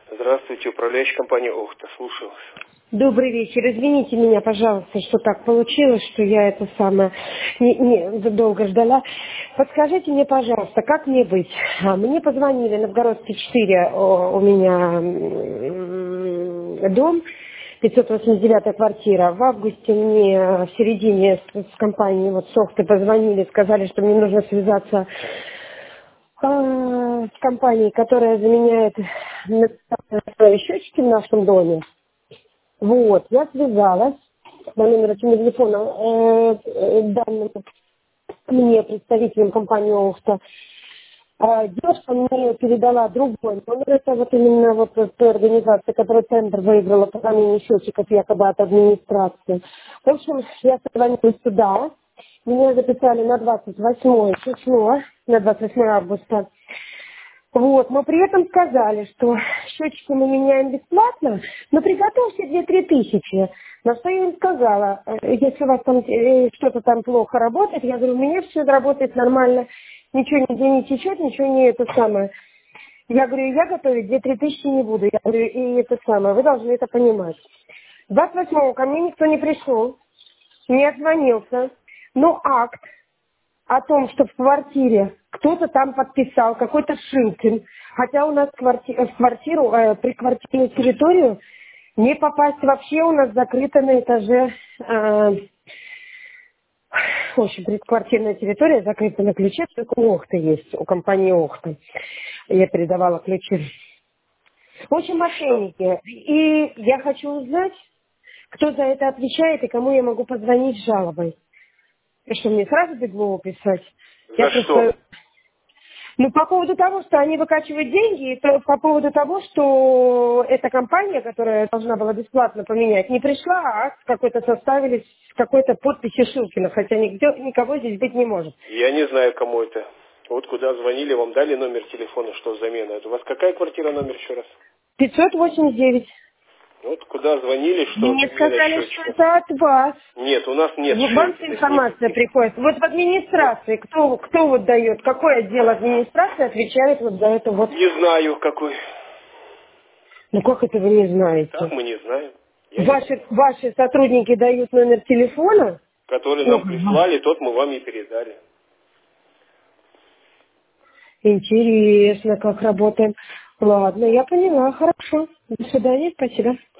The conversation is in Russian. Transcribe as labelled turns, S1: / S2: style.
S1: Здравствуйте, управляющая компания «Охта». Слушаю вас.
S2: Добрый вечер. Извините меня, пожалуйста, что так получилось, что я это самое долго ждала. Подскажите мне, пожалуйста, как мне быть? Мне позвонили, Новгородский 4, у меня дом, 589 квартира. В августе мне в середине с компанией с «Охты» позвонили, сказали, что мне нужно связаться с компанией, которая заменяет счетчики в нашем доме. Вот, я связалась по номеру телефона данным мне представителем компании «Охта». Девушка мне передала другой номер. Это вот именно той организации, которая центр выиграла по замене счетчиков якобы от администрации. В общем, я созвонилась сюда. Меня записали на 28 число, на 28 августа. Вот, но при этом сказали, что счетчики мы меняем бесплатно, но приготовьте 2-3 тысячи. На что я им сказала, если у вас там что-то там плохо работает, я говорю, у меня все работает нормально, ничего нигде не течет, ничего не это самое. Я говорю, я готовить 2-3 тысячи не буду. Я говорю, и это самое, вы должны это понимать. 28-го ко мне никто не пришел, не отзвонился, но акт о том, что в квартире кто-то там подписал, какой-то Шилкин, хотя у нас в квартиру, приквартирную территорию не попасть вообще, у нас закрыто на этаже, в общем, предквартирная территория закрыта на ключе, только у «Охты» есть, у компании «Охта». Я передавала ключи. В общем, мошенники. И я хочу узнать, кто за это отвечает и кому я могу позвонить с жалобой. И что, мне сразу бегло писать? Я
S1: За что?
S2: просто... Ну, по поводу того, что они выкачивают деньги, и по поводу того, что эта компания, которая должна была бесплатно поменять, не пришла, а акт какой-то составили с какой-то подписью Шилкина, хотя никого здесь быть не может.
S1: Я не знаю, кому это. Вот куда звонили, вам дали номер телефона, что замена. Это у вас какая квартира, номер еще раз?
S2: 589.
S1: Вот куда звонили, что
S2: Мне
S1: замена
S2: сказали, что
S1: счетчика.
S2: это от вас.
S1: Нет, у нас нет
S2: Вам
S1: Шилькиных
S2: информация
S1: никаких.
S2: приходит. Вот в администрации, кто вот дает, какой отдел администрации отвечает вот за это вот?
S1: Не знаю, какой.
S2: Ну как это вы не
S1: Так
S2: знаете?
S1: мы не знаем. Я не знаю.
S2: Ваши сотрудники дают номер телефона?
S1: Который
S2: Ну,
S1: нам прислали, тот мы вам и передали.
S2: интересно, как работаем. Ладно, я поняла, хорошо. До свидания, спасибо.